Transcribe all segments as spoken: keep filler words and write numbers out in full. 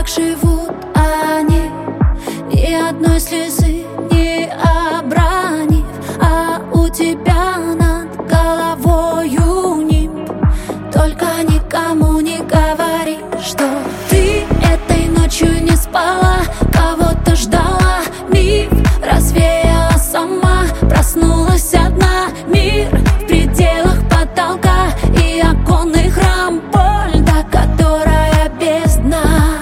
как живут они, ни одной слезы не обронив, а у тебя над головою нимб. Только никому не говори, что ты этой ночью не спала, кого-то ждала. Миф развеяла сама, проснулась одна. Мир в пределах потолка и оконных рам, боль, до которая без дна.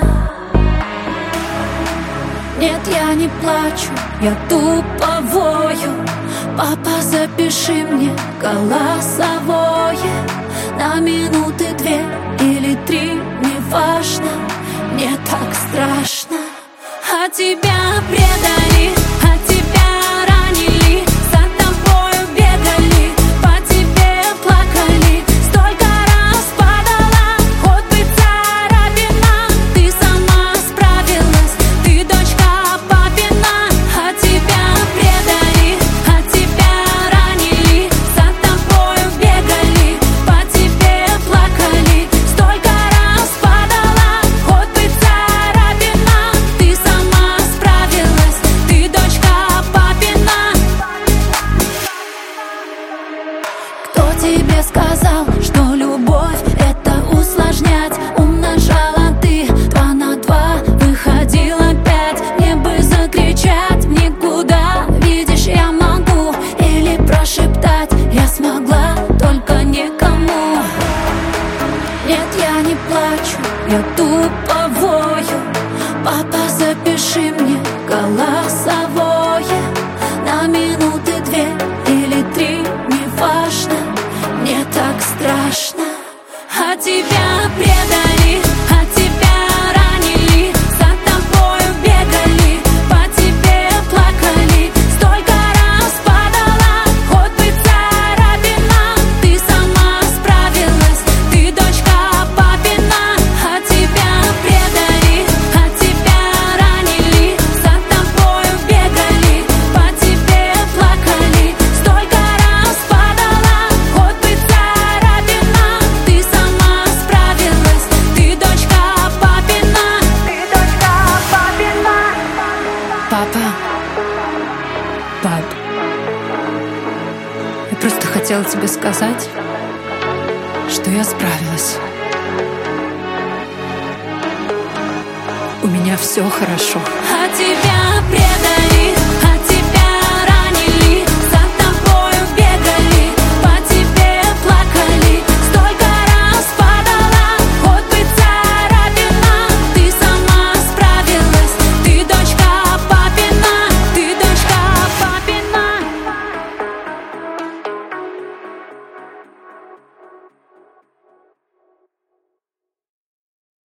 Нет, я не плачу, я тупо вою. Папа, запиши мне голосовое на минуты две или три, неважно, мне так страшно. А тебя предали, а тебя ранили, за тобою бегали, по тебе плакали, столько раз падала, хоть бы царапина. Ты сама справилась, ты дочка папина. А тебя предали, а тебя ранили, за тобою бегали, по тебе плакали, столько раз падала, хоть бы царапина. Ты сама справилась, ты дочка папина. Кто тебе сказал, что любовь — это усложнять? Умножала ты два на два, выходило пять. Мне бы закричать в никуда, видишь, я могу, или прошептать я смогла, только никому. Нет, я не плачу, я тупо вою. Папа, запиши мне голосовое на минуты две или три, неважно, мне так страшно. А тебя предали, а тебя ранили, за тобою бегали, по тебе плакали, столько раз падала, хоть бы царапина. Ты сама справилась, ты дочка папина. А тебя предали, а тебя ранили, за тобою бегали, по тебе плакали, столько раз падала, хоть бы царапина. Ты сама справилась, ты дочка папина. Ты дочка папина. Папа, пап, я просто хотела тебе сказать, что я справилась. У меня все хорошо. А тебя